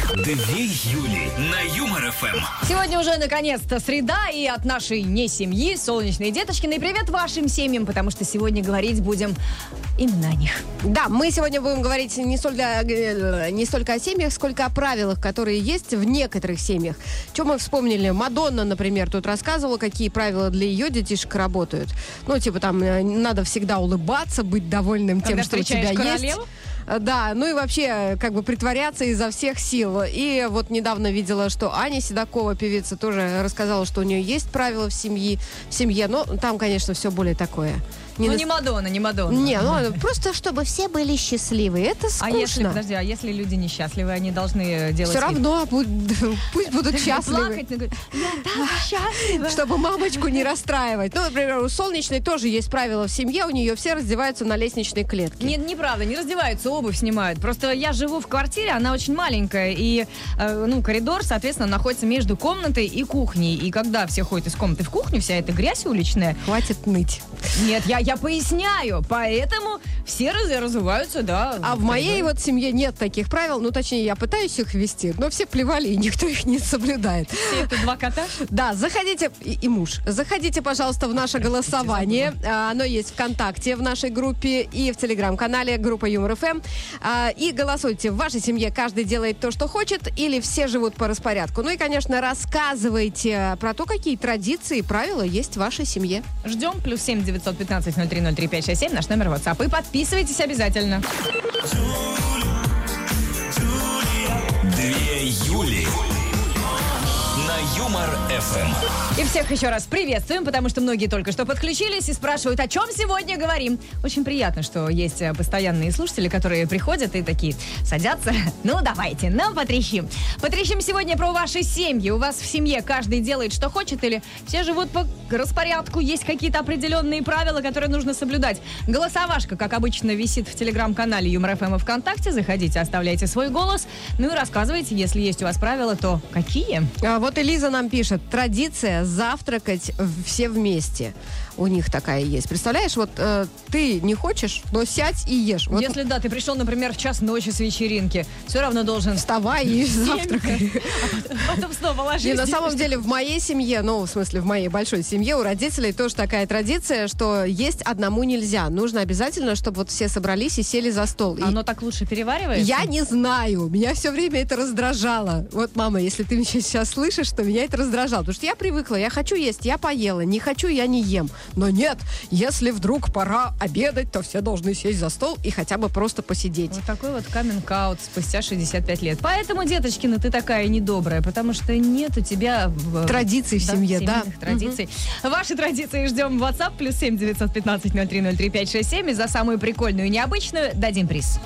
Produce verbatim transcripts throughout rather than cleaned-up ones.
Две Юли на Юмор ФМ. Сегодня уже наконец-то среда, и от нашей не семьи, солнечной Деточкиной, привет вашим семьям, потому что сегодня говорить будем именно о них. Да, мы сегодня будем говорить не столько, не столько о семьях, сколько о правилах, которые есть в некоторых семьях. Что мы вспомнили? Мадонна, например, тут рассказывала, какие правила для ее детишек работают. Ну, типа там, надо всегда улыбаться, быть довольным тем, Когда что у тебя королеву? есть. Да, ну и вообще, как бы притворяться изо всех сил. И вот недавно видела, что Аня Седокова, певица, тоже рассказала, что у нее есть правила в семье, в семье, но там, конечно, все более такое. Не ну, на... не Мадонна, не Мадонна. Не, ну просто чтобы все были счастливы. Это скучно. А если, подожди, а если люди несчастливы, они должны делать... Все равно, пусть будут счастливы. Плакать, я так счастлива. Чтобы мамочку не расстраивать. Ну, например, у Солнечной тоже есть правила в семье, у нее все раздеваются на лестничной клетке. Нет, неправда, не раздеваются, обувь снимают. Просто я живу в квартире, она очень маленькая, и, э, ну, коридор, соответственно, находится между комнатой и кухней. И когда все ходят из комнаты в кухню, вся эта грязь уличная... Хватит ныть. Нет, я, я поясняю, поэтому все раз, разуваются, да. А в моей вот семье нет таких правил, ну, точнее, я пытаюсь их вести, но все плевали, и никто их не соблюдает. Все это два кота? Да, заходите, и, и муж, заходите, пожалуйста, в наше голосование. А, оно есть ВКонтакте в нашей группе и в Телеграм-канале группа Юмор ФМ. А, и голосуйте, в вашей семье каждый делает то, что хочет, или все живут по распорядку. Ну и, конечно, рассказывайте про то, какие традиции и правила есть в вашей семье. Ждем. Плюс семь девятьсот пятнадцать ноль три ноль три пять шесть семь, наш номер WhatsApp. И подписывайтесь обязательно. Две Юли на Юмор ФМ. И всех еще раз приветствуем, потому что многие только что подключились и спрашивают, о чем сегодня говорим. Очень приятно, что есть постоянные слушатели, которые приходят и такие садятся. Ну, давайте, нам потрещим. Потрещим сегодня про ваши семьи. У вас в семье каждый делает, что хочет, или все живут по распорядку, есть какие-то определенные правила, которые нужно соблюдать. Голосовашка, как обычно, висит в Телеграм-канале Юмор ФМ и ВКонтакте. Заходите, оставляйте свой голос. Ну и рассказывайте, если есть у вас правила, то какие? А вот Элиза нам пишет, традиция завтракать все вместе. У них такая есть. Представляешь, вот э, ты не хочешь, но сядь и ешь. Вот. Если да, ты пришел, например, в час ночи с вечеринки, все равно должен... Вставай и завтракай. А потом снова ложись. И на самом деле в моей семье, ну, в смысле, в моей большой семье, у родителей тоже такая традиция, что есть одному нельзя. Нужно обязательно, чтобы вот все собрались и сели за стол. И оно так лучше переваривается? Я не знаю. Меня все время это раздражало. Вот, мама, если ты меня сейчас слышишь, то меня это раздражало. Потому что я привыкла, я хочу есть, я поела. Не хочу, я не ем. Но нет, если вдруг пора обедать, то все должны сесть за стол и хотя бы просто посидеть. Вот такой вот каминг-аут спустя шестьдесят пять лет. Поэтому, Деточкина, ты такая недобрая, потому что нет у тебя... Традиций в да, семье, да. Традиций. Угу. Ваши традиции ждем в WhatsApp. Плюс семь девятьсот пятнадцать ноль три ноль три пять шесть семь. И за самую прикольную и необычную дадим приз.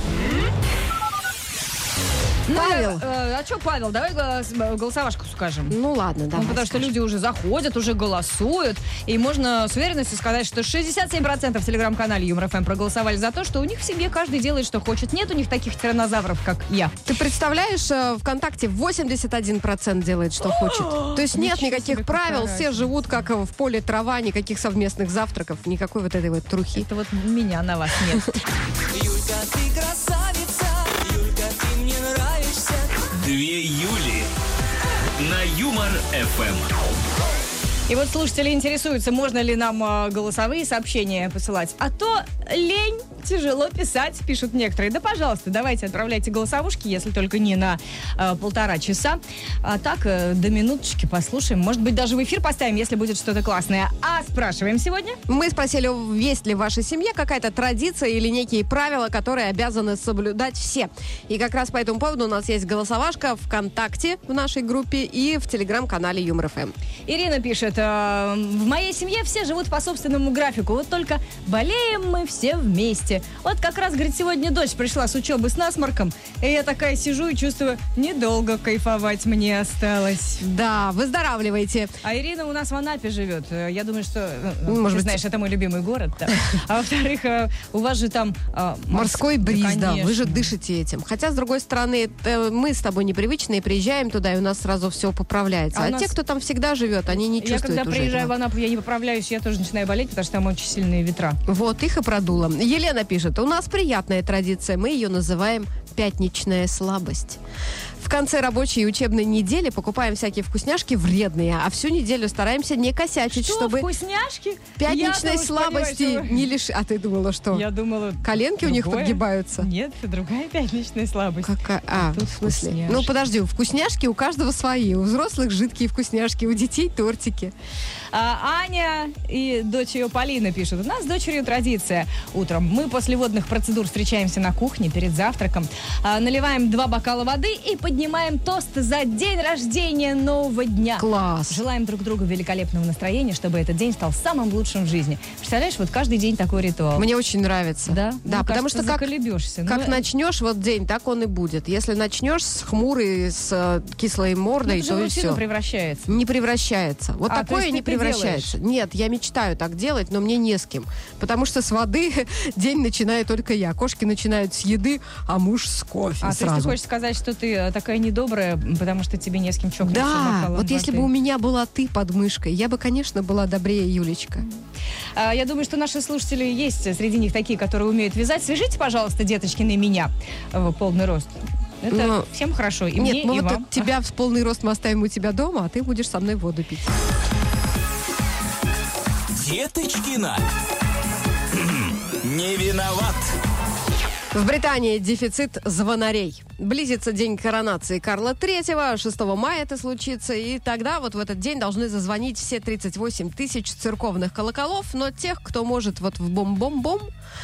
Павел. Ну, э, а что, Павел, давай голосовашку скажем. Ну ладно, давай. Ну, потому скажем. что люди уже заходят, уже голосуют. И можно с уверенностью сказать, что шестьдесят семь процентов в Телеграм-канале Юмор ФМ проголосовали за то, что у них в семье каждый делает, что хочет. Нет у них таких тираннозавров, как я. Ты представляешь, ВКонтакте восемьдесят один процент делает, что хочет. То есть нет никаких правил, все живут как в поле трава, никаких совместных завтраков, никакой вот этой вот трухи. Это вот меня на вас нет. Юлька, ты красавица, Юлька, ты мне нравишься. Две Юли на Юмор ФМ. И вот слушатели интересуются, можно ли нам э, голосовые сообщения посылать. А то лень, тяжело писать, пишут некоторые. Да, пожалуйста, давайте отправляйте голосовушки, если только не на э, полтора часа. А так, э, до минуточки послушаем. Может быть, даже в эфир поставим, если будет что-то классное. А спрашиваем сегодня? Мы спросили, есть ли в вашей семье какая-то традиция или некие правила, которые обязаны соблюдать все. И как раз по этому поводу у нас есть голосовашка ВКонтакте в нашей группе и в Телеграм-канале Юмор ФМ. Ирина пишет, э, в моей семье все живут по собственному графику, вот только болеем мы все вместе. Вот как раз, говорит, сегодня дочь пришла с учебы с насморком, и я такая сижу и чувствую, недолго кайфовать мне осталось. Да, выздоравливайте. А Ирина у нас в Анапе живет. Я думаю, что, ну, может ты быть, знаешь, это мой любимый город. Да. А во-вторых, у вас же там... А, морской бриз, да, конечно. вы же дышите этим. Хотя, с другой стороны, это мы с тобой непривычные, приезжаем туда, и у нас сразу все поправляется. А, а нас... те, кто там всегда живет, они не чувствуют уже Я когда приезжаю этого. в Анапу, я не поправляюсь, я тоже начинаю болеть, потому что там очень сильные ветра. Вот, их и продуло. Елена пишет, у нас приятная традиция, мы ее называем пятничная слабость. В конце рабочей и учебной недели покупаем всякие вкусняшки вредные, а всю неделю стараемся не косячить, Что, чтобы вкусняшки? пятничной Я-то уж слабости понимаю, что- не лишь... А ты думала, что? Я думала... Коленки у них другое. подгибаются? Нет, другая пятничная слабость. Какая? А, Тут в смысле? вкусняшки. Ну, подожди, вкусняшки у каждого свои. У взрослых жидкие вкусняшки, у детей тортики. А, Аня и дочь ее Полина пишут. У нас с дочерью традиция. Утром мы после водных процедур встречаемся на кухне перед завтраком, а, наливаем два бокала воды и поднимаем тост за день рождения нового дня. Класс. Желаем друг другу великолепного настроения, чтобы этот день стал самым лучшим в жизни. Представляешь, вот каждый день такой ритуал. Мне очень нравится. Да? Да, Ну, потому кажется, что как, заколебешься. как Ну, начнешь вот день, так он и будет. Если начнешь с хмурой, с э, кислой ну, мордой, это же то в и рутину все. превращается. Не превращается. Вот А, то такое есть не ты это превращается. Нет, я мечтаю так делать, но мне не с кем. Потому что с воды день начинаю только я. Кошки начинают с еды, а муж с кофе А, то есть ты сразу. хочешь сказать, что ты э, такая недобрая, потому что тебе не с кем чокнуться Да, бокалом вот если воды? бы у меня была ты под мышкой, я бы, конечно, была добрее Юлечка. А, Я думаю, что наши слушатели есть среди них такие, которые умеют вязать. Свяжите, пожалуйста, деточкины, меня в полный рост. Это Ну, всем хорошо. И Нет, мне, мы и вот вам. тебя в полный рост мы оставим у тебя дома, а ты будешь со мной воду пить. Деточкина. Не виноват. В Британии дефицит звонарей. Близится день коронации Карла Третьего, шестого мая это случится, и тогда вот в этот день должны зазвонить все тридцать восемь тысяч церковных колоколов, но тех, кто может вот в бом-бом-бом,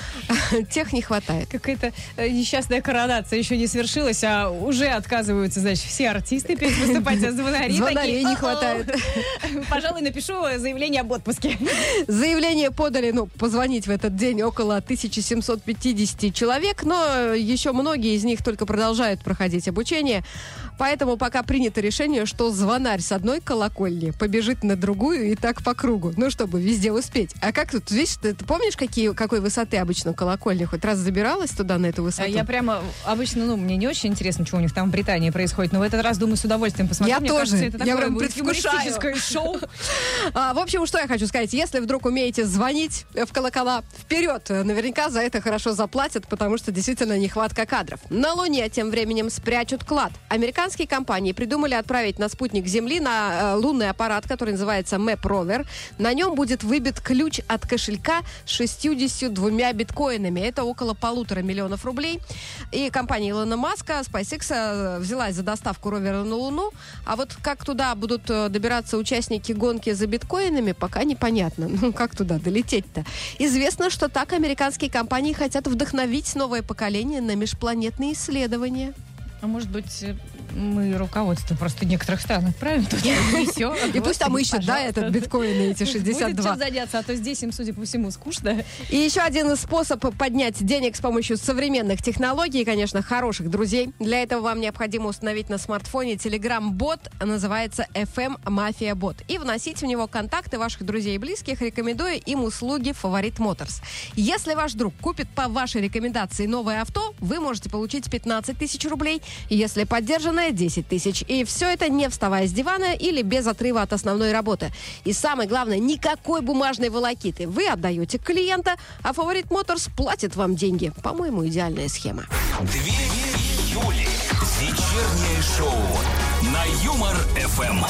тех не хватает. Какая-то э, несчастная коронация еще не свершилась, а уже отказываются, значит, все артисты перед выступать, а звонари Звонарей такие, не «О-о». хватает. Пожалуй, напишу заявление об отпуске. Заявление подали, ну, позвонить в этот день около тысяча семьсот пятьдесят человек, но еще многие из них только продолжают проходить обучение. Поэтому пока принято решение, что звонарь с одной колокольни побежит на другую и так по кругу. Ну, чтобы везде успеть. А как тут, видишь, ты, ты помнишь, какие, какой высоты обычно колокольня? Хоть раз забиралась туда, на эту высоту? Я прямо обычно, ну, мне не очень интересно, что у них там в Британии происходит, но в этот раз, думаю, с удовольствием посмотрю. Я Мне тоже. кажется, это Я такое прям будет предвкушаю. юмористическое шоу. А, в общем, что я хочу сказать. Если вдруг умеете звонить в колокола, вперед! Наверняка за это хорошо заплатят, потому что действительно нехватка кадров. На Луне тем временем спрячут клад. Американские компании придумали отправить на спутник Земли на э, лунный аппарат, который называется Map Rover. На нем будет выбит ключ от кошелька с шестьюдесятью двумя биткоинами. Это около полутора миллионов рублей. И компания Илона Маска, SpaceX, э, взялась за доставку ровера на Луну. А вот как туда будут э, добираться участники гонки за биткоинами, пока непонятно. Ну, как туда долететь-то? Известно, что так американские компании хотят вдохновить новое поколение на межпланетные исследования. А может быть, мы руководство просто некоторых стран отправим туда, и все. И пусть там ищут, да, этот биткоин и эти шестьдесят два. Будет чем заняться, а то здесь им, судя по всему, скучно. И еще один способ поднять денег с помощью современных технологий, конечно, хороших друзей. Для этого вам необходимо установить на смартфоне Telegram-бот, называется эф эм Mafia Bot, и вносить в него контакты ваших друзей и близких, рекомендуя им услуги Favorite Motors. Если ваш друг купит по вашей рекомендации новое авто, вы можете получить пятнадцать тысяч рублей, если поддержанное десять тысяч. И все это не вставая с дивана или без отрыва от основной работы. И самое главное, никакой бумажной волокиты. Вы отдаете клиента, а Favorite Motors платит вам деньги. По-моему, идеальная схема. Две Юли. Вечернее шоу на Юмор эф эм.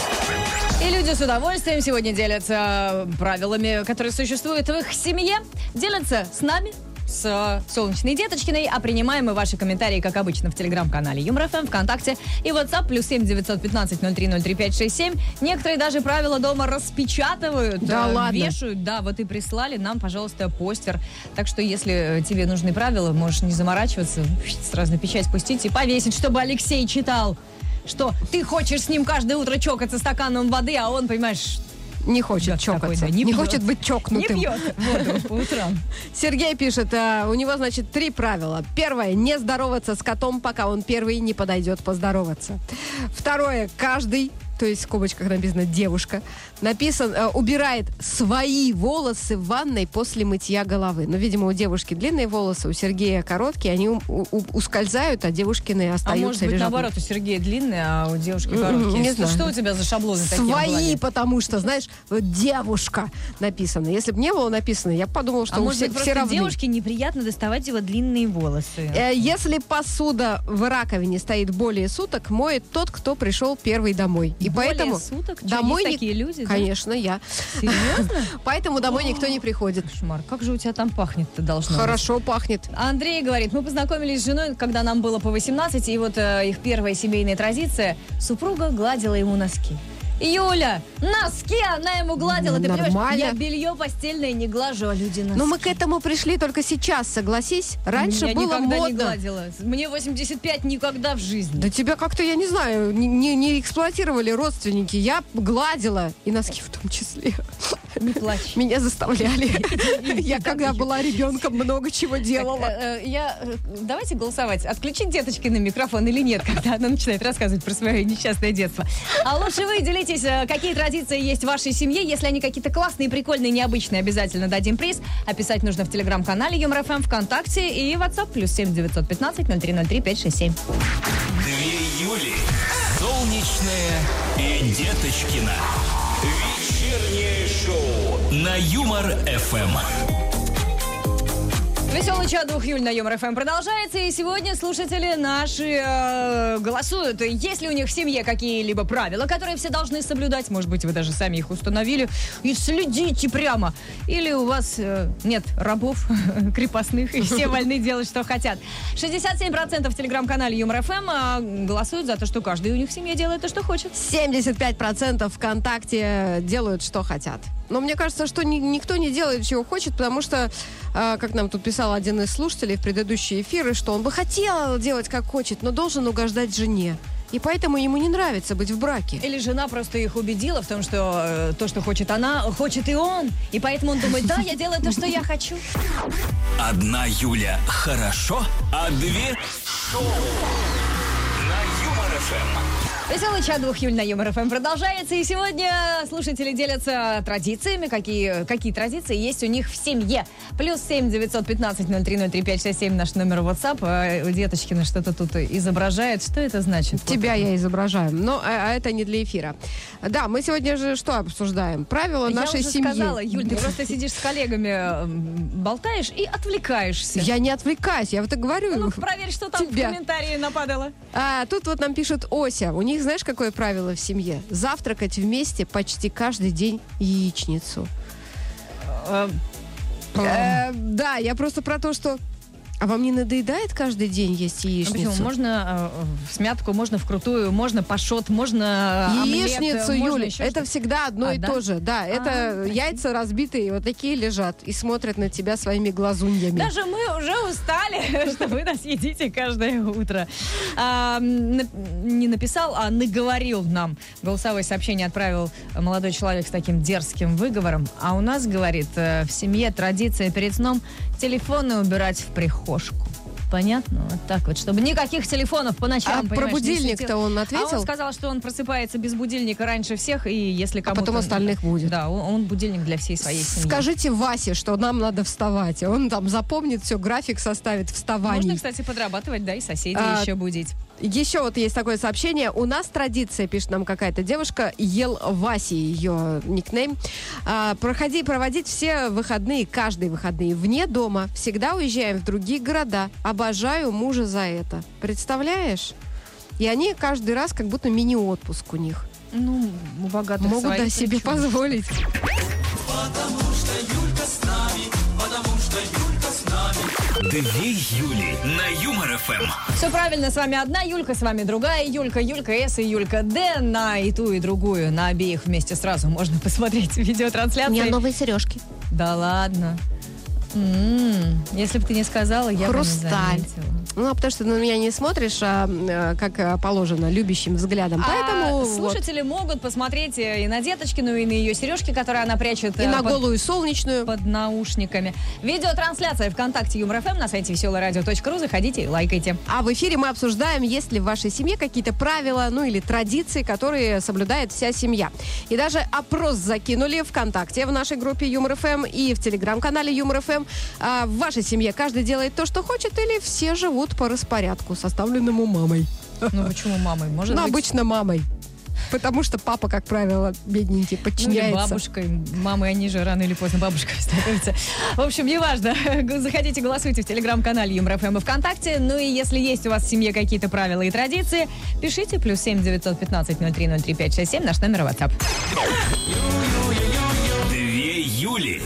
И люди с удовольствием сегодня делятся правилами, которые существуют в их семье. Делятся с нами, с Солнечной Деточкиной, а принимаем мы ваши комментарии, как обычно, в телеграм-канале Юмор эф эм, ВКонтакте и WhatsApp плюс семь девятьсот пятнадцать ноль три ноль три пять шесть семь. Некоторые даже правила дома распечатывают, Да э, ладно? вешают. Да, вот и прислали нам, пожалуйста, постер. Так что, если тебе нужны правила, можешь не заморачиваться, сразу на печать пустить и повесить, чтобы Алексей читал, что ты хочешь с ним каждое утро чокаться стаканом воды, а он, понимаешь, Не хочет гад чокаться. такой, да, не пьет. хочет быть не чокнутым. пьет воду по утрам. Сергей пишет, а, у него, значит, три правила. Первое, не здороваться с котом, пока он первый не подойдет поздороваться. Второе, каждый, то есть в скобочках написано девушка, Написан, э, убирает свои волосы в ванной после мытья головы. Ну, видимо, у девушки длинные волосы, у Сергея короткие, они у- у- ускользают, а девушкины А остаются. может быть, лежат. наоборот, у Сергея длинные, а у девушки М-м, короткие. не Что- знаю. Что у тебя за шаблоны такие в Свои, голове? потому что, знаешь, вот девушка написано. Если бы не было написано, я бы подумала, что А у может всех быть, все просто равны. девушке неприятно доставать его длинные волосы? Э, Если посуда в раковине стоит более суток, моет тот, кто пришел первый домой. И Более поэтому суток? Чё, домой есть ни- такие люди, да? Конечно, я. Серьезно? Поэтому домой никто не приходит. Кошмар. Как же у тебя там пахнет-то должно быть? Хорошо пахнет. Андрей говорит, мы познакомились с женой, когда нам было по восемнадцать, и вот э, их первая семейная традиция, супруга гладила ему носки. Юля, носки она ему гладила, ты Нормально. понимаешь, я белье постельное не глажу, а люди носки. Но мы к этому пришли только сейчас, согласись. Раньше я было никогда не модно. гладила. Мне восемьдесят пять никогда в жизни. Да тебя как-то, я не знаю, не, не- не эксплуатировали родственники. Я гладила, и носки в том числе. Не плачь. Меня заставляли. Я когда была ребенком, много чего делала. Э, э, Я, э, давайте голосовать. Отключить деточки на микрофон или нет, когда она начинает рассказывать про свое несчастное детство. А лучше вы делитесь, э, какие традиции есть в вашей семье. Если они какие-то классные, прикольные, необычные, обязательно дадим приз. Описать нужно в телеграм-канале Юмор ФМ, ВКонтакте и WhatsApp плюс семь девятьсот пятнадцать ноль три ноль три пять шесть семь. Две Юли. Солнечная и Деточкина. Вечернее шоу на Юмор ФМ. Веселый чат двух Юль на Юмор ФМ продолжается, и сегодня слушатели наши э, голосуют. Есть ли у них в семье какие-либо правила, которые все должны соблюдать? Может быть, вы даже сами их установили и следите прямо. Или у вас э, нет рабов крепостных, и все вольны делать, что хотят. шестьдесят семь процентов в телеграм-канале Юмор ФМ а, голосуют за то, что каждый у них в семье делает то, что хочет. семьдесят пять процентов ВКонтакте делают, что хотят. Но мне кажется, что ни- никто не делает, чего хочет, потому что, э, как нам тут писал один из слушателей в предыдущие эфиры, что он бы хотел делать, как хочет, но должен угождать жене. И поэтому ему не нравится быть в браке. Или жена просто их убедила в том, что э, то, что хочет она, хочет и он. И поэтому он думает, да, я делаю то, что я хочу. Одна Юля хорошо, а две шоу на Юмор ФМ. Веселый чат двух Юль на Юмор ФМ продолжается. И сегодня слушатели делятся традициями. Какие, какие традиции есть у них в семье. Плюс семь девятьсот пятнадцать ноль три ноль три пять шесть семь наш номер WhatsApp. А Деточкина что-то тут изображает. Что это значит? Тебя я изображаю, но а, а это не для эфира. Да, мы сегодня же что обсуждаем? Правила Я нашей уже семьи. сказала, Юль, ты просто сидишь с коллегами, м, болтаешь и отвлекаешься. Я не отвлекаюсь, я вот и говорю. Ну, проверь, что там Тебя. в комментарии нападало. А, тут вот нам пишет Ося. У них, знаешь, какое правило в семье? Завтракать вместе почти каждый день яичницу. Э, Э, да, я просто про то, что... А вам не надоедает каждый день есть а яичницу? почему? Можно э, в смятку, можно вкрутую, можно пашот, можно э, омлет, Яичницу, можно Юля, еще это что-то. всегда одно А, и да? то же. Да, это А, яйца разбитые, вот такие лежат и смотрят на тебя своими глазуньями. Даже мы уже устали, что вы нас едите каждое утро. А, на- не написал, а наговорил нам. Голосовое сообщение отправил молодой человек с таким дерзким выговором. А у нас, говорит, э, в семье традиция перед сном телефоны убирать в прихожку. Понятно? Вот так вот, чтобы никаких телефонов по ночам, А про понимаешь, не будильник-то светил. он А ответил? он сказал, что он просыпается без будильника раньше всех, и если кому-то... потом остальных будет. Да, он, он будильник для всей своей семьи. Скажите Васе, что нам надо вставать. Он там запомнит все, график составит вставаний. Можно, кстати, подрабатывать, да, и соседей А, еще будить. Еще вот есть такое сообщение. У нас традиция, пишет нам какая-то девушка, Ел Васи, ее никнейм. А, проходи, проводить все выходные, каждые выходные вне дома. Всегда уезжаем в другие города. Обожаю мужа за это. Представляешь? И они каждый раз как будто мини-отпуск у них. Ну, у богатых Могут свои да, себе причуды. позволить. Две Юли на Юмор ФМ. Все правильно, с вами одна Юлька, с вами другая Юлька, Юлька С и Юлька Д. На и ту, и другую, на обеих вместе сразу можно посмотреть видеотрансляции. новые сережки. Да ладно. М-м, если бы ты не сказала, я Хрусталь. бы не заметила. Ну, а потому что ты на меня не смотришь, а, а, как а, положено, любящим взглядом. Поэтому А вот. слушатели могут посмотреть и на Деточкину, и на ее сережки, которые она прячет И э, на под, голую солнечную. под наушниками. Видеотрансляция ВКонтакте Юмор ФМ на сайте веселое радио точка ру. Заходите и лайкайте. А в эфире мы обсуждаем, есть ли в вашей семье какие-то правила, ну или традиции, которые соблюдает вся семья. И даже опрос закинули ВКонтакте в нашей группе Юмор ФМ и в телеграм-канале Юмор ФМ. А в вашей семье каждый делает то, что хочет, или все живут по распорядку, составленному мамой? Ну почему мамой? Может Ну, быть, обычно мамой. Потому что папа, как правило, бедненький, ну, или подчиняется. бабушкой. Мамы, они же рано или поздно бабушкой становятся. В общем, неважно. Заходите, голосуйте в телеграм-канале Юмор ФМ и ВКонтакте. Ну и если есть у вас в семье какие-то правила и традиции, пишите. Плюс семь девятьсот пятнадцать ноль три ноль три пять шесть семь. Наш номер WhatsApp. Две Юли.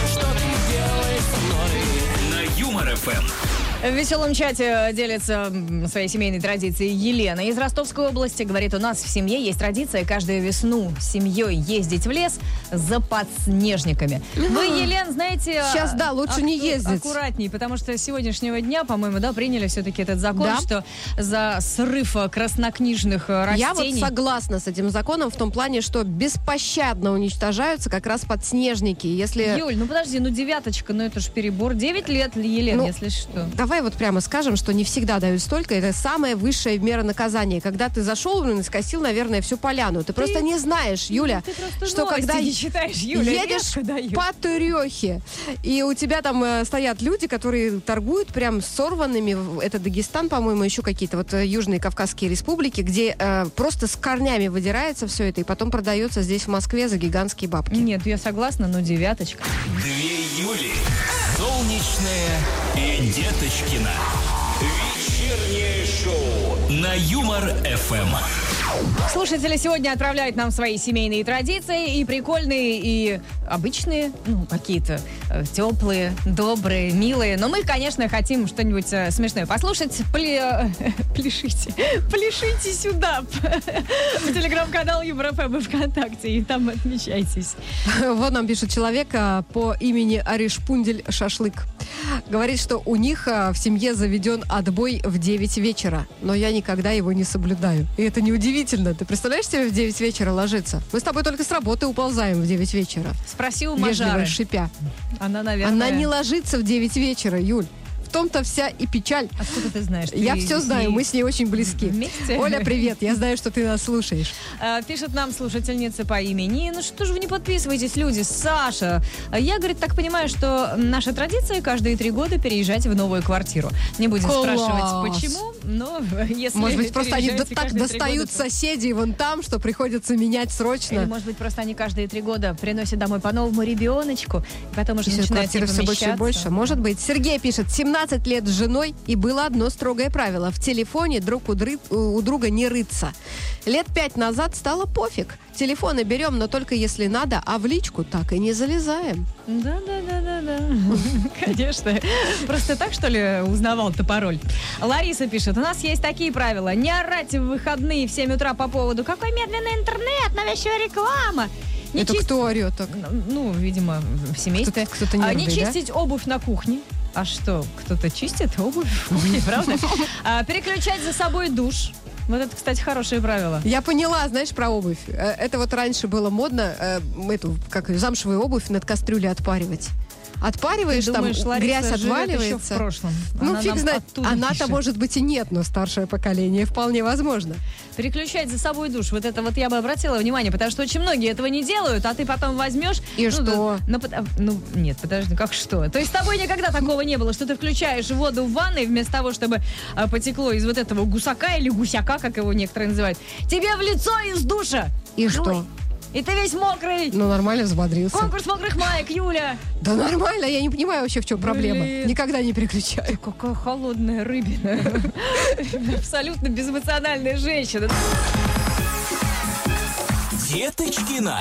На Юмор ФМ. В веселом чате делится м, своей семейной традицией Елена из Ростовской области. Говорит, у нас в семье есть традиция каждую весну с семьей ездить в лес за подснежниками. Вы, Елен, знаете... Сейчас, да, лучше не ездить. Аккуратней, потому что с сегодняшнего дня, по-моему, да, приняли все-таки этот закон, Да. что за срыв краснокнижных растений... Я вот согласна с этим законом в том плане, что беспощадно уничтожаются как раз подснежники. Если... Юль, ну подожди, ну девяточка, ну это ж перебор. Девять лет, Елен, Ну, если что. Давай вот прямо скажем, что не всегда дают столько. Это самая высшая мера наказания. Когда ты зашел, блин, и скосил, наверное, всю поляну. Ты, просто не знаешь, Юля, Ты просто что новости когда не читаешь, Юля, едешь редко дают. по Турехе, и у тебя там э, стоят люди, которые торгуют прям сорванными, в- это Дагестан, по-моему, еще какие-то вот э, южные Кавказские республики, где э, просто с корнями выдирается все это, и потом продается здесь, в Москве, за гигантские бабки. Нет, я согласна, но девяточка. Две Юли. Солнечная и Деточкина. Вечернее шоу на Юмор ФМ. Слушатели сегодня отправляют нам свои семейные традиции, и прикольные, и обычные, ну, какие-то э, теплые, добрые, милые. Но мы, конечно, хотим что-нибудь э, смешное послушать. Пле- э, Пляшите, пляшите сюда в телеграм-канал Юмор ФМ и ВКонтакте, и там отмечайтесь. Вот нам пишет человек а, по имени Аришпундель Шашлык. Говорит, что у них а, в семье заведен отбой в девять вечера, но я никогда его не соблюдаю. И это неудивительно. Ты представляешь себе в девять вечера ложиться? Мы с тобой только с работы уползаем в девять вечера. Спроси у Вежливо Мажары. шипя. Она, наверное... Она не ложится в девять вечера, Юль. В том-то вся и печаль. Откуда ты знаешь? Я Ты все с знаю, ней мы с ней очень близки. вместе? Оля, привет, я знаю, что ты нас слушаешь. А, Пишет нам слушательница по имени. Ну что же вы не подписываетесь, люди? Саша. А Я, говорит, так понимаю, что наша традиция каждые три года переезжать в новую квартиру. Не будем Класс. спрашивать, почему, но если Может быть, просто они переезжаете до- так каждые три достают года, то- соседей вон там, что приходится менять Или, срочно. может быть, просто они каждые три года приносят домой по новому ребеночку, и потом уже И всё, начинают квартира все больше и больше. Может быть. Сергей пишет, семнадцать лет с женой, и было одно строгое правило. В телефоне друг у, дры- у друга не рыться. Лет пять назад стало пофиг. Телефоны берем, но только если надо, а в личку так и не залезаем. Да, да, да, да, да. Конечно. Просто так, что ли, узнавал-то пароль? Лариса пишет, у нас есть такие правила. Не орать в выходные в семь утра по поводу «Какой медленный интернет, навязчивая реклама». Не Это чист- кто орет так? Ну, видимо, в семействе. Кто-то- кто-то А, нервный, не да? чистить обувь на кухне. А что, кто-то чистит обувь в кухне, правда? А, переключать за собой душ. Вот это, кстати, хорошее правило. Я поняла, знаешь, про обувь. Э, Это вот раньше было модно, э, эту, как ее, замшевую обувь над кастрюлей отпаривать. Отпариваешь, Ты думаешь, там Лариса грязь живет еще в отваливается. прошлом? Ну, Она фиг нам знает. оттуда Она-то, пишет. может быть, и нет, но старшее поколение вполне возможно. Переключать за собой душ. Вот это вот я бы обратила внимание, потому что очень многие этого не делают, а ты потом возьмешь... И ну, что? да, Ну, пот- ну, нет, подожди, как что? То есть с тобой никогда такого не было, что ты включаешь воду в ванной вместо того, чтобы а, потекло из вот этого гусака или гусяка, как его некоторые называют, тебе в лицо из душа! И что? И ты весь мокрый! Ну, нормально взбодрился. Конкурс мокрых маек, Юля! Да нормально, я не понимаю вообще, в чем проблема. Блин. Никогда не переключаю. Какая холодная рыбина. Абсолютно безэмоциональная женщина. Деточкина.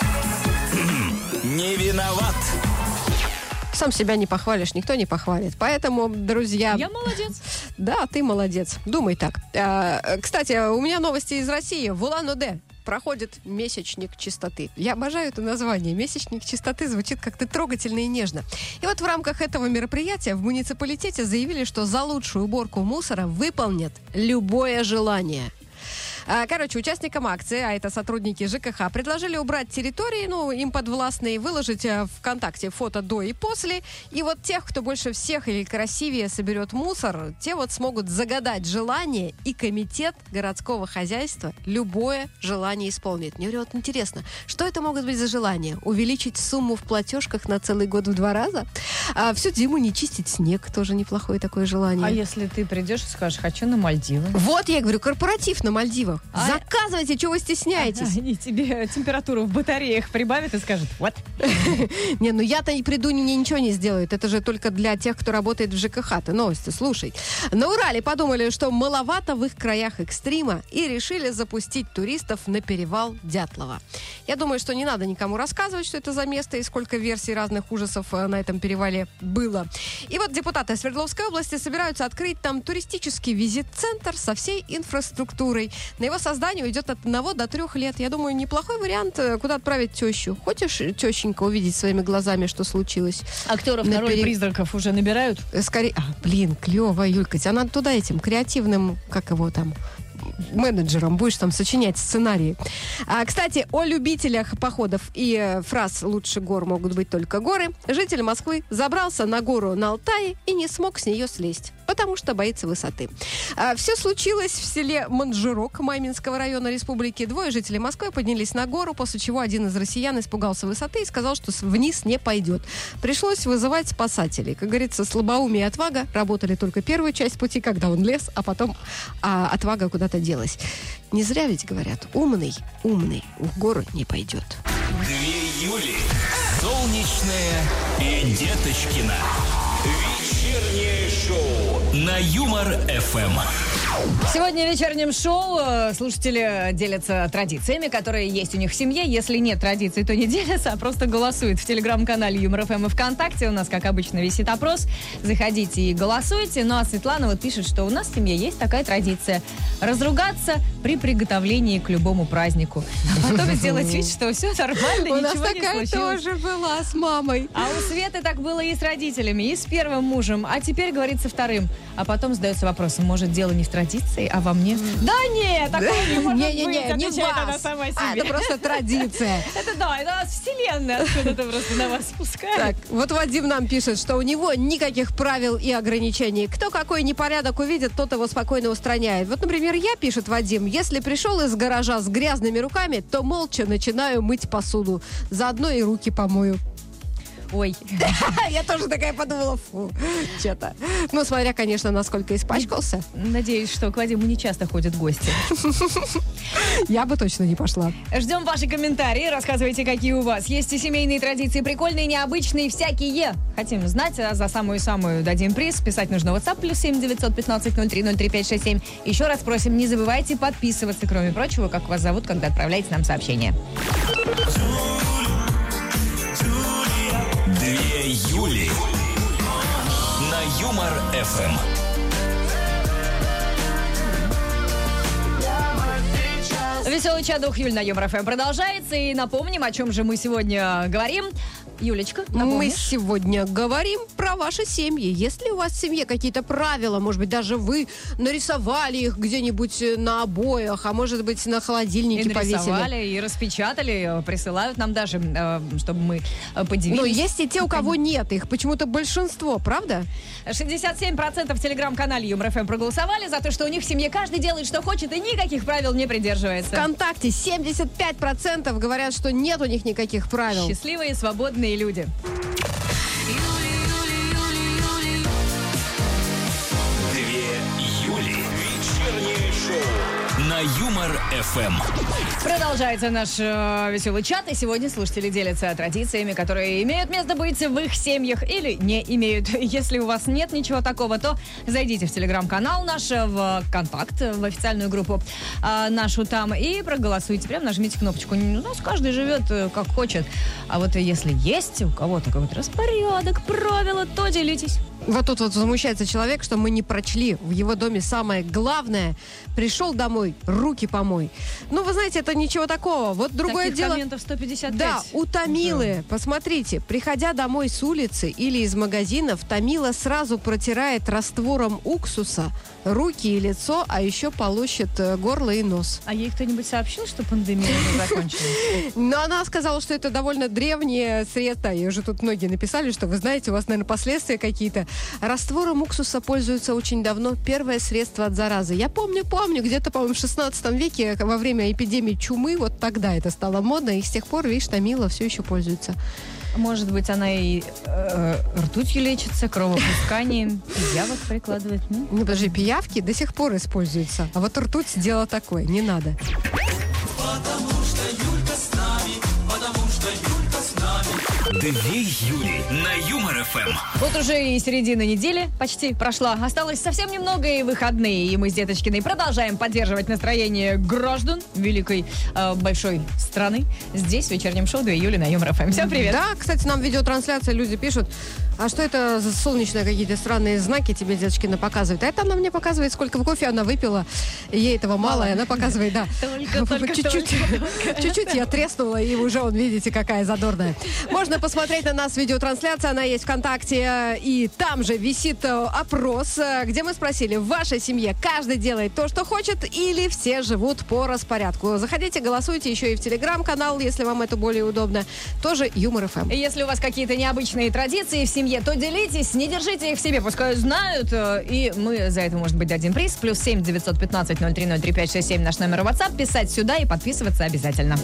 Не виноват. Сам себя не похвалишь, никто не похвалит. Поэтому, друзья... Я молодец. Да, ты молодец. Думай так. А, кстати, у меня новости из России. В Улан-Удэ проходит месячник чистоты. Я обожаю это название. Месячник чистоты звучит как-то трогательно и нежно. И вот в рамках этого мероприятия в муниципалитете заявили, что за лучшую уборку мусора выполнят любое желание. Короче, участникам акции, а это сотрудники ЖКХ, предложили убрать территории, ну, им подвластные, выложить в ВКонтакте фото до и после. И вот тех, кто больше всех или красивее соберет мусор, те вот смогут загадать желание, и комитет городского хозяйства любое желание исполнит. Мне вот интересно, что это могут быть за желания? Увеличить сумму в платежках на целый год в два раза? А всю зиму не чистить снег, тоже неплохое такое желание. А если ты придешь и скажешь, хочу на Мальдивы? Вот, я говорю, корпоратив на Мальдивах. А... Заказывайте, чего вы стесняетесь? Они тебе температуру в батареях прибавят и скажут, вот. Не, ну я-то и приду, мне ничего не сделают. Это же только для тех, кто работает в ЖКХ. Ты новости слушай. На Урале подумали, что маловато в их краях экстрима, и решили запустить туристов на перевал Дятлова. Я думаю, что не надо никому рассказывать, что это за место и сколько версий разных ужасов на этом перевале было. И вот депутаты Свердловской области собираются открыть там туристический визит-центр со всей инфраструктурой. На его создание уйдет от одного до трех лет. Я думаю, неплохой вариант, куда отправить тещу. Хочешь, тещенька, увидеть своими глазами, что случилось? Актеров на, на роль пере... призраков уже набирают? Скорее... А, блин, клево, Юлька. Тебя надо туда этим креативным, как его там... менеджером, будешь там сочинять сценарии. А, кстати, о любителях походов и э, фраз «лучше гор могут быть только горы». Житель Москвы забрался на гору на Алтае и не смог с нее слезть, потому что боится высоты. А, все случилось в селе Манжирок Маминского района республики. Двое жителей Москвы поднялись на гору, после чего один из россиян испугался высоты и сказал, что вниз не пойдет. Пришлось вызывать спасателей. Как говорится, слабоумие и отвага работали только первую часть пути, когда он лез, а потом а, отвага куда-то делась. Не зря ведь говорят, умный, умный в гору не пойдет. Две Юли. Солнечная и Деточкина. Вечернее шоу на Юмор-эф эм. Сегодня в вечернем шоу слушатели делятся традициями, которые есть у них в семье. Если нет традиций, то не делятся, а просто голосуют в телеграм-канале Юмор-эф эм и ВКонтакте. У нас, как обычно, висит опрос. Заходите и голосуйте. Ну, а Светлана вот пишет, что у нас в семье есть такая традиция. Разругаться при приготовлении к любому празднику. А потом сделать вид, что все нормально, ничего не случилось. У нас такая тоже была с мамой. А у Светы так было и с родителями, и с первым мужем. А теперь, говорит, со вторым. А потом задается вопросом, может, дело не в традиции, а во мне? Да нет, такого не может быть, отвечает она сама себе. А, это просто традиция. Это да, это вселенная откуда-то просто на вас спускает. Так, вот Вадим нам пишет, что у него никаких правил и ограничений. Кто какой непорядок увидит, тот его спокойно устраняет. Вот, например, я, пишет Вадим, если пришел из гаража с грязными руками, то молча начинаю мыть посуду. Заодно и руки помою. Ой. Я тоже такая подумала, фу, что-то. Ну, смотря, конечно, насколько испачкался. Надеюсь, что к Вадиму не часто ходят гости. Я бы точно не пошла. Ждем ваши комментарии, рассказывайте, какие у вас. Есть и семейные традиции, прикольные, необычные, всякие. Хотим знать, а за самую-самую дадим приз. Писать нужно в WhatsApp, плюс семь девятьсот пятнадцать ноль три ноль три пять шесть семь. Еще раз просим, не забывайте подписываться, кроме прочего, как вас зовут, когда отправляете нам сообщение. Две Юли на Юмор-эф эм. Веселый чадух Юль на Юмор-эф эм продолжается. И напомним, о чем же мы сегодня говорим. Юлечка, напомнишь? Мы сегодня говорим про ваши семьи. Если у вас в семье какие-то правила, может быть, даже вы нарисовали их где-нибудь на обоях, а может быть, на холодильнике и нарисовали, повесили. И распечатали, присылают нам даже, чтобы мы поделились. Но есть и те, у кого нет их. Почему-то большинство, правда? шестьдесят семь процентов в телеграм-канале Юмор-эф эм проголосовали за то, что у них в семье каждый делает, что хочет, и никаких правил не придерживается. ВКонтакте семьдесят пять процентов говорят, что нет у них никаких правил. Счастливые, свободные люди. Две Юли. Вечернее шоу на Юмор-эф эм. Продолжается наш э, веселый чат, и сегодня слушатели делятся традициями, которые имеют место быть в их семьях или не имеют. Если у вас нет ничего такого, то зайдите в телеграм-канал наш, в ВКонтакт, в официальную группу э, нашу там, и проголосуйте. Прям нажмите кнопочку. У нас каждый живет э, как хочет. А вот если есть у кого-то какой-то распорядок, правила, то делитесь. Вот тут вот возмущается человек, что мы не прочли в его доме самое главное. Пришел домой, руки помой. Ну, вы знаете, это ничего такого. Вот другое Таких дело... комментов сто пятьдесят пять. Да, у Тамилы, посмотрите, приходя домой с улицы или из магазинов, Тамила сразу протирает раствором уксуса руки и лицо, а еще полощет э, горло и нос. А ей кто-нибудь сообщил, что пандемия уже закончилась? Но она сказала, что это довольно древние средства. И уже тут многие написали, что вы знаете, у вас, наверное, последствия какие-то. Раствором уксуса пользуются очень давно. Первое средство от заразы. Я помню, помню, где-то, по-моему, в шестнадцатом веке во время эпидемии чумы, вот тогда это стало модно, и с тех пор, видишь, Тамила все еще пользуется. Может быть, она и э, ртутью лечится, кровопусканием, пиявок прикладывает. Ну? Ну, подожди, пиявки до сих пор используются. А вот ртуть дело такое, не надо. Потому что Юлька с нами, потому что Юлька с нами. Две Юли на Юмор ФМ. Вот уже и середина недели почти прошла. Осталось совсем немного и выходные. И мы с Деточкиной продолжаем поддерживать настроение граждан великой э, большой страны. Здесь в вечернем шоу две Юли на Юмор ФМ. Всем привет. Да, кстати, нам видеотрансляция, люди пишут, а что это за солнечные какие-то странные знаки тебе Деточкина показывает? А это она мне показывает, сколько кофе она выпила, и ей этого мало, Мало. и она показывает, да. Только, только, Чуть-чуть, только. чуть-чуть я треснула, и уже, он, видите, какая задорная. Можно посмотреть на нас видеотрансляция, она есть ВКонтакте, и там же висит э, опрос, э, где мы спросили, в вашей семье каждый делает то, что хочет, или все живут по распорядку? Заходите, голосуйте еще и в Телеграм-канал, если вам это более удобно. Тоже Юмор ФМ. И если у вас какие-то необычные традиции в семье, то делитесь, не держите их в себе, пускай знают. э, И мы за это, может быть, дадим приз. Плюс семь девятьсот пятнадцать ноль три ноль три пять шесть семь наш номер WhatsApp. Писать сюда и подписываться обязательно.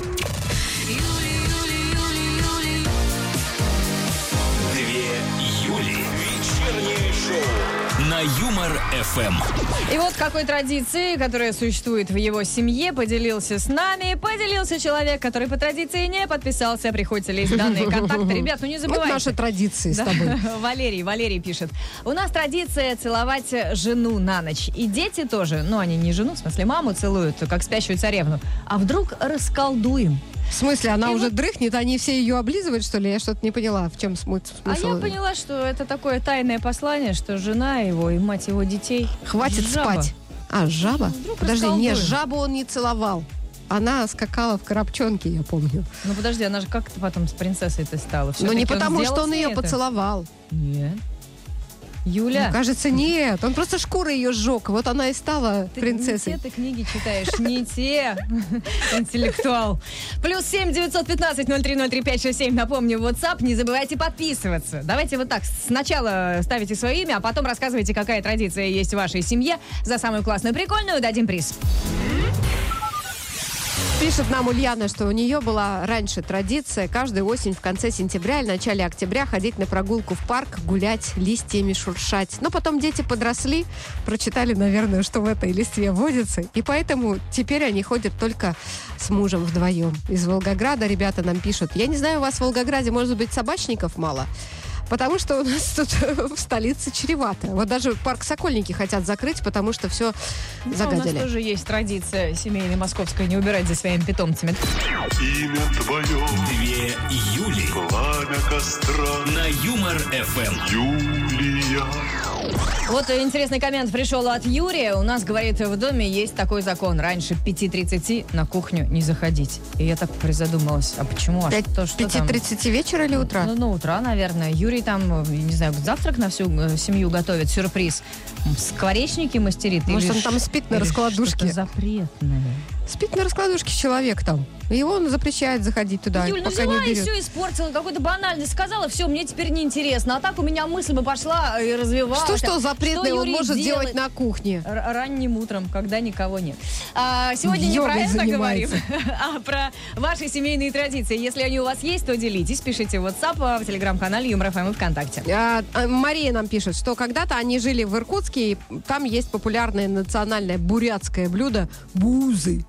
Две Юли. Вечернее шоу на Юмор ФМ. И вот какой традиции, которая существует в его семье, поделился с нами. Поделился человек, который по традиции не подписался. Приходится лезть в данные контакты. Ребят, ну не Вот забывайте. наши традиции с Да. тобой. Валерий, Валерий пишет. У нас традиция целовать жену на ночь. И дети тоже, ну они не жену, в смысле маму целуют, как спящую царевну. А вдруг расколдуем? В смысле, она И уже вот- дрыхнет, они все ее облизывают, что ли? Я что-то не поняла, в чем смы- А смысл. я поняла, что это такое тайное послание, что жена его и мать его детей Хватит жаба. спать. А, жаба? Вдруг Подожди, не, расколдуем. жабу он не целовал. Она скакала в коробчонке, я помню. Ну подожди, она же как-то потом с принцессой-то стала? Но Всё-таки не он потому, сделал что он с ней ее это? поцеловал. Нет. Юля, Ну, кажется, нет. Он просто шкурой ее сжег. Вот она и стала ты принцессой. не те ты книги читаешь, не те. Интеллектуал. Плюс семь девятьсот пятнадцать ноль три ноль три пять шесть семь. Напомню, WhatsApp. Не забывайте подписываться. Давайте вот так. Сначала ставите свое имя, а потом рассказывайте, какая традиция есть в вашей семье. За самую классную, прикольную дадим приз. Пишет нам Ульяна, что у нее была раньше традиция каждую осень в конце сентября или начале октября ходить на прогулку в парк, гулять, листьями шуршать. Но потом дети подросли, прочитали, наверное, что в этой листве водится, и поэтому теперь они ходят только с мужем вдвоем. Из Волгограда ребята нам пишут. Я не знаю, у вас в Волгограде, может быть, собачников мало? Потому что у нас тут в столице чревато. Вот даже парк Сокольники хотят закрыть, потому что все Ну, у загадили. нас тоже есть традиция семейная московская не убирать за своими питомцами. Имя твое, Две Юли пламя костра, на Юмор ФМ. Юлия. Вот интересный коммент пришел от Юрия. У нас, говорит, в доме есть такой закон. Раньше пяти тридцати на кухню не заходить. И я так призадумалась. А почему? А что, что пяти там? тридцати вечера или утра? Ну, ну, утра, наверное. Юрий там, не знаю, завтрак на всю э, семью готовит, сюрприз. Скворечники мастерит. Может, или он там ш- спит на или раскладушке? что-то запретное. Спит на раскладушке человек там. И он запрещает заходить туда, Юль, ну пока не взяла и уберет. все испортила, какой-то банальность сказала, все, мне теперь неинтересно. А так у меня мысль бы пошла и развивалась. Что-что запретное Что он Юрий может делает? делать на кухне? Р- ранним утром, когда никого нет. А, сегодня не Йогой про это занимается. говорим, а про ваши семейные традиции. Если они у вас есть, то делитесь. Пишите в WhatsApp, в Телеграм-канале Юмор ФМ и ВКонтакте. А, а, Мария нам пишет, что когда-то они жили в Иркутске, и там есть популярное национальное бурятское блюдо бузы.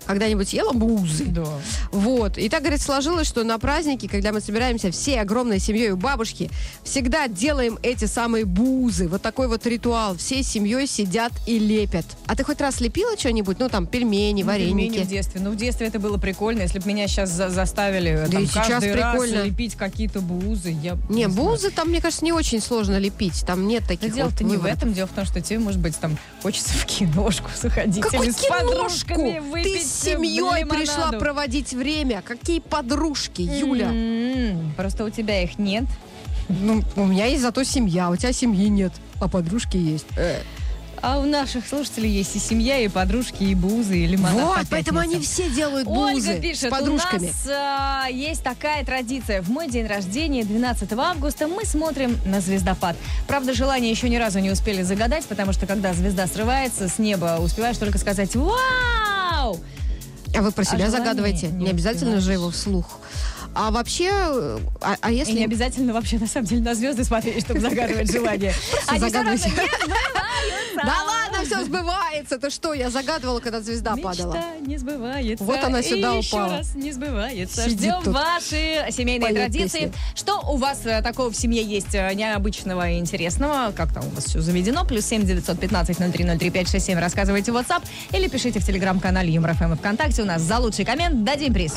Когда-нибудь ела бузы? Да. Вот. И так, говорит, сложилось, что на праздники, когда мы собираемся всей огромной семьей у бабушки, всегда делаем эти самые бузы. Вот такой вот ритуал. Всей семьей сидят и лепят. А ты хоть раз лепила что-нибудь? Ну, там, пельмени, Ну, вареники. пельмени в детстве. Ну, в детстве это было прикольно. Если бы меня сейчас за- заставили Да там, и сейчас каждый прикольно. раз лепить какие-то бузы, я Не, знаю. бузы там, мне кажется, не очень сложно лепить. Там нет Да таких дело-то вот не в выворотов. этом. Дело в том, что тебе, может быть, там хочется в киношку заходить. Какую или с киношку? подружками выпить Ты с семьей лимонаду. пришла проводить время. Какие подружки, Юля? М-м, Просто у тебя их нет. Ну, у меня есть зато семья, у тебя семьи нет, а подружки есть. А у наших слушателей есть и семья, и подружки, и бузы, и лимонад Вот, по поэтому они пятницам. все делают бузы Ольга пишет, с подружками. у нас а, есть такая традиция. В мой день рождения, двенадцатого августа, мы смотрим на звездопад. Правда, желание еще ни разу не успели загадать, потому что когда звезда срывается с неба, успеваешь только сказать «Вау!». А вы про себя желание загадывайте? не Не обязательно успеваешь. же его вслух. А вообще, а, а И если... не обязательно вообще, на самом деле, на звезды смотреть, чтобы загадывать желание. Они все равно загадывайте. не сбываются. Да ладно, все сбывается. Ты что, я загадывала, когда звезда падала. Мечта не сбывается. Вот она сюда и еще упала. раз не сбывается. Сидит Ждем тут, ваши семейные поет традиции. песни. Что у вас э, такого в семье есть э, необычного и интересного? Как там у вас все заведено? Плюс семь девятьсот пятнадцать ноль три ноль три пять шесть семь. Рассказывайте в WhatsApp или пишите в телеграм-канале Юмор эф эм и ВКонтакте. У нас за лучший коммент дадим приз.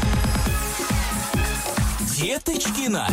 Деточкина.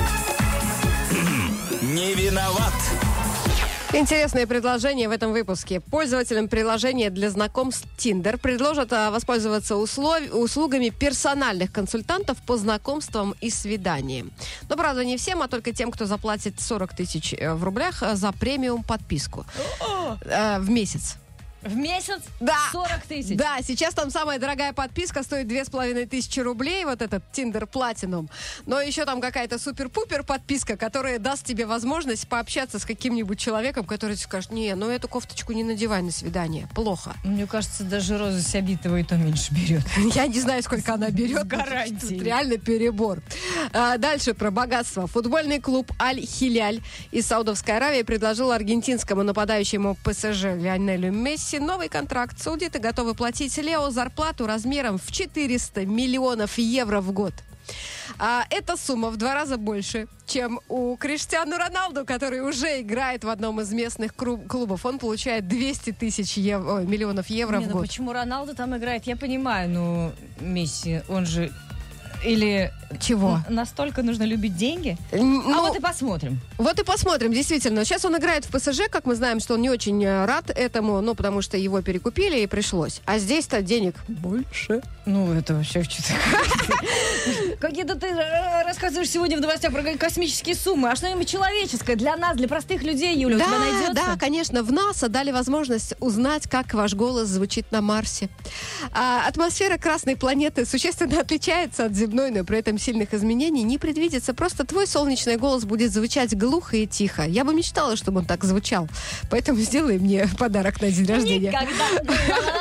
Не виноват. Интересное предложение в этом выпуске. Пользователям приложения для знакомств Tinder предложат а, воспользоваться услов- услугами персональных консультантов по знакомствам и свиданиям. Но, правда, не всем, а только тем, кто заплатит сорок тысяч э, в рублях э, за премиум подписку э, в месяц. В месяц Да. сорок тысяч. Да, сейчас там самая дорогая подписка стоит две с половиной тысячи рублей, вот этот Tinder Platinum. Но еще там какая-то супер-пупер подписка, которая даст тебе возможность пообщаться с каким-нибудь человеком, который тебе скажет: не, ну эту кофточку не надевай на свидание, плохо. Мне кажется, даже Роза Сябитова и то меньше берет. Я не знаю, сколько она берет. С гарантией. Тут реально перебор. А, дальше про богатство. Футбольный клуб Аль-Хиляль из Саудовской Аравии предложил аргентинскому нападающему ПСЖ Лионелю Месси новый контракт. Саудиты готовы платить Лео зарплату размером в четыреста миллионов евро в год. А эта сумма в два раза больше, чем у Криштиану Роналду, который уже играет в одном из местных кру- клубов. Он получает двести тысяч ев- ой, миллионов евро Не, в ну год. почему Роналду там играет, я понимаю, ну, Месси, он же... Или Чего? н- настолько нужно любить деньги? Н- А ну, вот и посмотрим. Вот и посмотрим, действительно. Сейчас он играет в ПСЖ, как мы знаем, что он не очень э, рад этому, ну, потому что его перекупили и пришлось. А здесь-то денег больше. Ну, это вообще что-то... Какие-то ты э, рассказываешь сегодня в новостях про космические суммы. А что-нибудь человеческое для нас, для простых людей, Юля, у тебя найдется? Да, конечно. В НАСА дали возможность узнать, как ваш голос звучит на Марсе. А, атмосфера Красной планеты существенно отличается от земной, но при этом сильных изменений не предвидится. Просто твой солнечный голос будет звучать глухо и тихо. Я бы мечтала, чтобы он так звучал. Поэтому сделай мне подарок на день рождения. Никогда.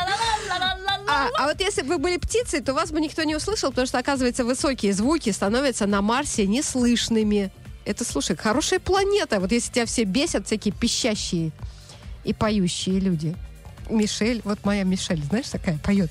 А, а вот если бы вы были птицей, то вас бы никто не услышал, потому что, оказывается, высокие звуки становятся на Марсе неслышными. Это, слушай, хорошая планета. Вот если тебя все бесят, всякие пищащие и поющие люди. Мишель, вот моя Мишель, знаешь, такая поет.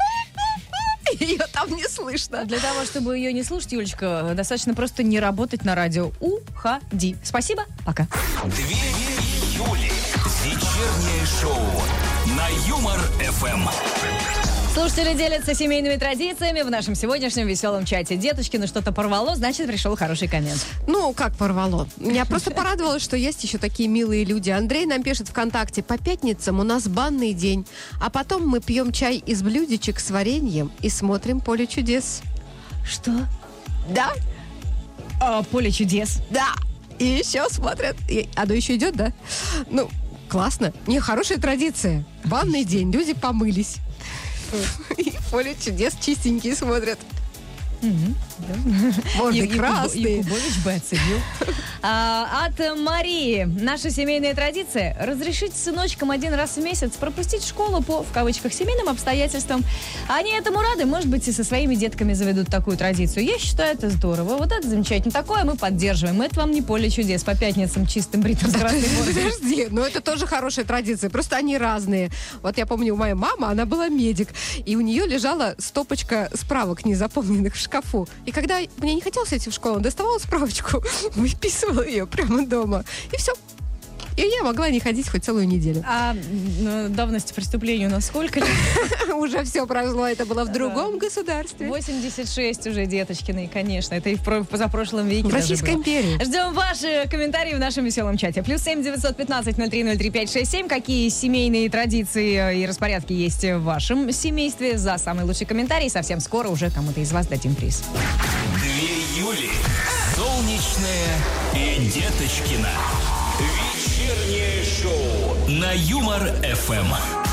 Ее там не слышно. Для того, чтобы ее не слушать, Юлечка, достаточно просто не работать на радио. Уходи. Спасибо, пока. Две Юли. Вечернее шоу на Юмор эф эм. Слушатели делятся семейными традициями в нашем сегодняшнем веселом чате. Деточки, ну что-то порвало, значит, пришел хороший коммент. Ну, как порвало. Меня просто порадовало, что есть еще такие милые люди. Андрей нам пишет ВКонтакте: по пятницам у нас банный день, а потом мы пьем чай из блюдечек с вареньем и смотрим «Поле чудес». Что? Да, А, поле чудес. да. И еще смотрят. И оно еще идет, да? Ну, классно. Не, хорошая традиция. Банный день, люди помылись. И «Поле чудес» чистенькие смотрят. Мгм. Может, и Якубо- красные. Якубович бы оценил. А, от Марии. Наша семейная традиция – разрешить сыночкам один раз в месяц пропустить школу по, в кавычках, семейным обстоятельствам. Они этому рады, может быть, и со своими детками заведут такую традицию. Я считаю, это здорово. Вот это замечательно. Такое мы поддерживаем. Это вам не поле чудес. По пятницам чистым бритым с красной бородой. Подожди, но это тоже хорошая традиция, просто они разные. Вот я помню, у моей мамы, она была медик, и у нее лежала стопочка справок, не заполненных в шкафу. И когда мне не хотелось идти в школу, доставала справочку, выписывала ее прямо дома, и все. И я могла не ходить хоть целую неделю. А ну, давность преступления у нас сколько лет? Уже все прошло, это было в другом государстве. восемьдесят шесть уже, деточкины, конечно. Это и в, про- в позапрошлом веке В даже Российской было. империи. Ждем ваши комментарии в нашем веселом чате. Плюс семь девятьсот пятнадцать ноль три ноль три пять шесть семь. Какие семейные традиции и распорядки есть в вашем семействе? За самый лучший комментарий совсем скоро уже кому-то из вас дадим приз. Две Юли. Солнечная и Деточкина. Вечернее шоу на Юмор-эф эм.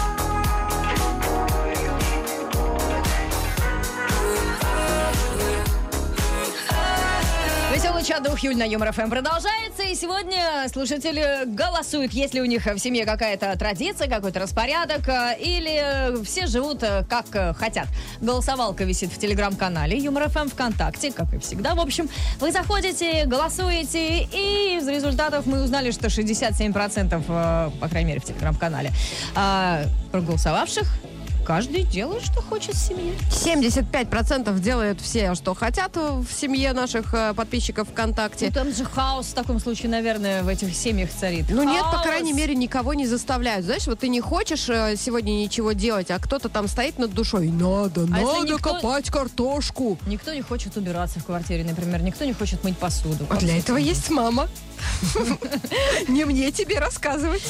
Веселый чат двух Юль на Юмор-эф эм продолжается. И сегодня слушатели голосуют, есть ли у них в семье какая-то традиция, какой-то распорядок, э, или все живут э, как э, хотят. Голосовалка висит в телеграм-канале Юмор-эф эм ВКонтакте, как и всегда. В общем, вы заходите, голосуете, и из результатов мы узнали, что шестьдесят семь процентов, э, по крайней мере, в телеграм-канале, э, проголосовавших каждый делает, что хочет в семье. семьдесят пять процентов делают все, что хотят в семье наших э, подписчиков ВКонтакте. Ну, там же хаос в таком случае, наверное, в этих семьях царит. Ну нет, по Хаос. крайней мере, никого не заставляют. Знаешь, вот ты не хочешь э, сегодня ничего делать, а кто-то там стоит над душой. Надо, А если надо никто- копать картошку. Никто не хочет убираться в квартире, например. Никто не хочет мыть посуду. А для этого есть мама. Не мне тебе рассказывать.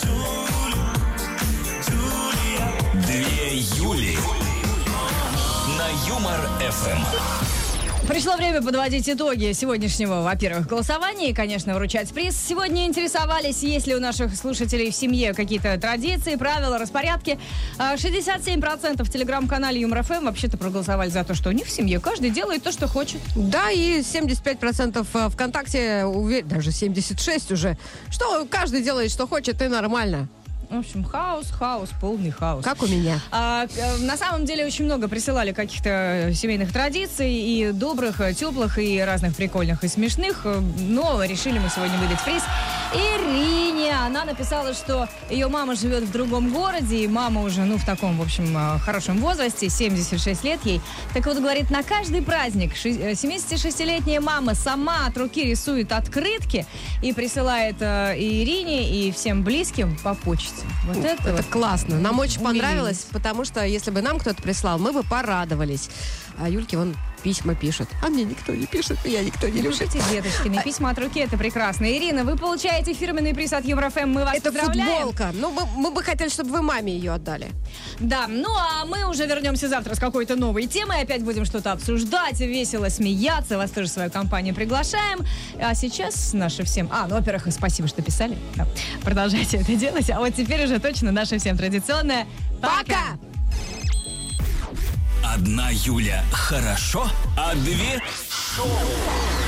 Две Юли на Юмор-эф эм. Пришло время подводить итоги сегодняшнего, во-первых, голосования и, конечно, вручать приз. Сегодня интересовались, есть ли у наших слушателей в семье какие-то традиции, правила, распорядки. А, шестьдесят семь процентов в телеграм-канале Юмор-эф эм вообще-то проголосовали за то, что у них в семье каждый делает то, что хочет. Да, и семьдесят пять процентов ВКонтакте, увер- даже семьдесят шесть процентов уже, что каждый делает, что хочет, и нормально. В общем, хаос, хаос, полный хаос. Как у меня. А, э, на самом деле очень много присылали каких-то семейных традиций, и добрых, э, теплых, и разных прикольных, и смешных. э, Но решили мы сегодня выдать приз Ирине. Она написала, что ее мама живет в другом городе, и мама уже, ну, в таком, в общем, э, хорошем возрасте, семьдесят шесть лет ей. Так вот, говорит, на каждый праздник ши- э, семидесятишестилетняя мама сама от руки рисует открытки и присылает э, и Ирине, и всем близким по почте. Вот это, Это вот. классно. Нам очень Умилились. понравилось, потому что если бы нам кто-то прислал, мы бы порадовались. А Юльке вон письма пишет. А мне никто не пишет, меня никто не любит. Пишите, деточкины, письма от руки, это прекрасно. Ирина, вы получаете фирменный приз от Юмор-эф эм, мы вас Это поздравляем. футболка. Ну, мы, мы бы хотели, чтобы вы маме ее отдали. Да, ну а мы уже вернемся завтра с какой-то новой темой, опять будем что-то обсуждать, весело смеяться, вас тоже в свою компанию приглашаем. А сейчас наши всем... А, ну, во-первых, спасибо, что писали. Да. Продолжайте это делать. А вот теперь уже точно наше всем традиционное Пока! Одна Юля хорошо, а две шоу.